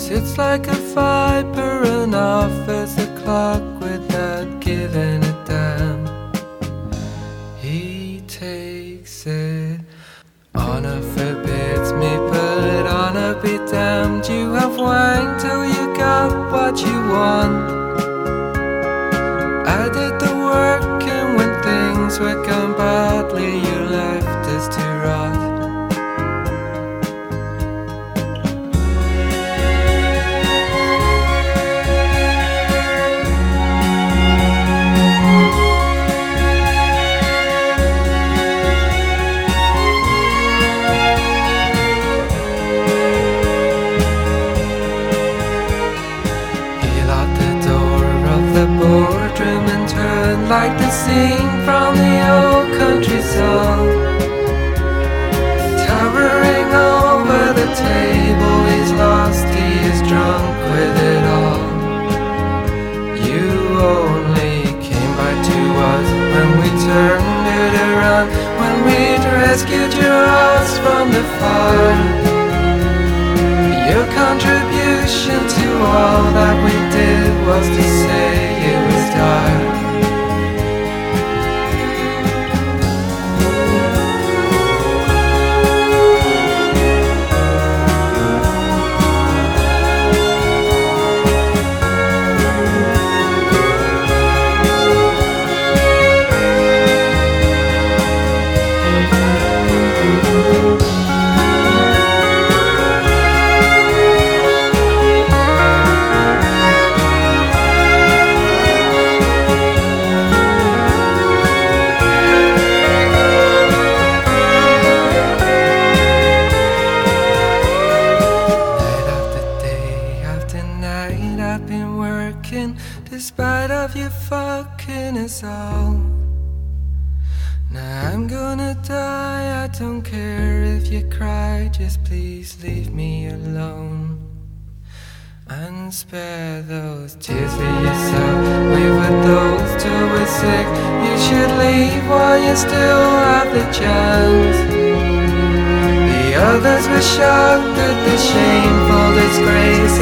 sits like a viper and offers the clock without giving a damn. He takes it. Honor forbids me, but honor be damned. You have whined till you got what you want. I did the work, and when things were gone badly, you left us to rot. Boardroom and turned like the scene from the old country song. Towering over the table, he's lost, he is drunk with it all. You only came by to us when we turned it around, when we'd rescued your house from the fire. Your contribution to all that we did was to say it was dark. I've been working despite of you fucking us all. Now I'm gonna die, I don't care if you cry, just please leave me alone. And spare those tears for yourself, leave with those till we're sick. You should leave while you still have the chance. The others were shocked at the shameful disgrace